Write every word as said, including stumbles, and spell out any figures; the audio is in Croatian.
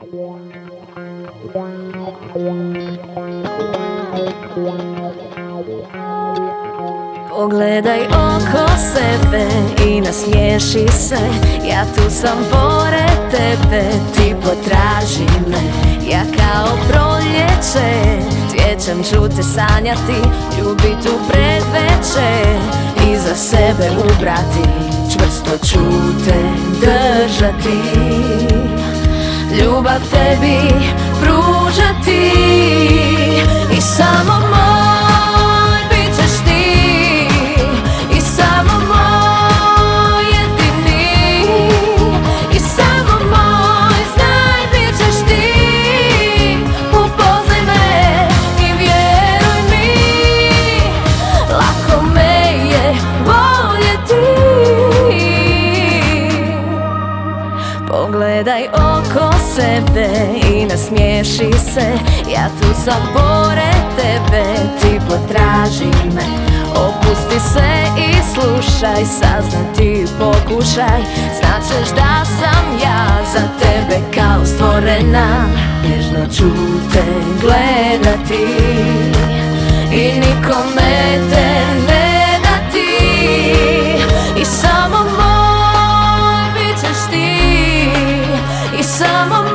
Pogledaj oko sebe i nasmiješi se. Ja tu sam pored tebe, ti potraži me. Ja kao proljeće cvijećem ću te sanjati, ljubit u predveče i za sebe ubrati. Čvrsto ću te držati, ljubav tebi pružati. I samo moj bit ćeš ti, i samo moj jedini, i samo moj, znaj bit ćeš ti. Upoznaj me i vjeruj mi, lako me je voljeti. Pogledaj oko sebe i nasmiješi se. Ja tu sam pored tebe, ti potraži me. Opusti se i slušaj, saznati pokušaj. Značeš da sam ja za tebe kao stvorena. Nježno ću te gledati i nikome te ne dati. I samo moj bit ćeš ti, i samo